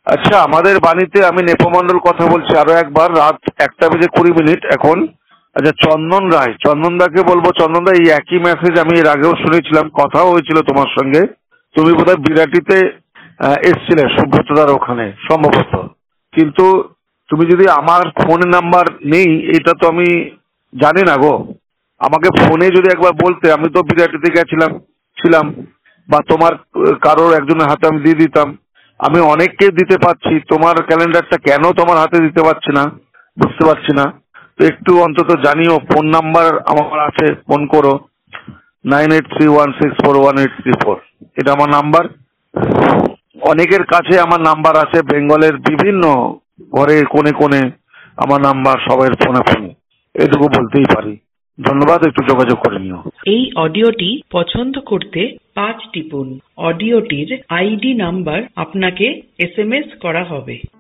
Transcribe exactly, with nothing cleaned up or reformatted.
আচ্ছা, আমাদের বাণীতে আমি নেপমন্ডল কথা বলছি আরো একবার। রাত একটা বেজে কুড়ি মিনিট এখন। আচ্ছা, চন্দন রায়, চন্দন দাকে বলবো, চন্দন দা এই একই মেসেজ আমি এর আগেও শুনেছিলাম, কথাও হয়েছিল তোমার সঙ্গে। তুমি বোধহয় বিরাটিতে এসছিলে সুব্রতদার ওখানে সম্ভবত, কিন্তু তুমি যদি আমার ফোন নাম্বার নেই এটা তো আমি জানি না গো। আমাকে ফোনে যদি একবার বলতে, আমি তো বিরাটিতে গেছিলাম ছিলাম, বা তোমার কারোর একজনের হাতে আমি দিয়ে দিতাম। আমি অনেককে দিতে পারছি, তোমার ক্যালেন্ডারটা কেন তোমার হাতে দিতে পারছি না বুঝতে পারছি না। তো একটু অন্তত জানিও, ফোন নাম্বার আমার আছে, ফোন করো। Nine eight three one six four one eight three four এটা আমার নাম্বার। অনেকের কাছে আমার নাম্বার আছে, বেঙ্গলের বিভিন্ন ঘরে কোণে কোণে আমার নাম্বার, সবাই ফোনে ফোনে, এটুকু বলতেই পারি। ধন্যবাদ, একটু যোগাযোগ করে নিও। এই অডিওটি পছন্দ করতে পাঁচ টিপুন। অডিওটির আইডি নাম্বার আপনাকে এস এম এস করা হবে।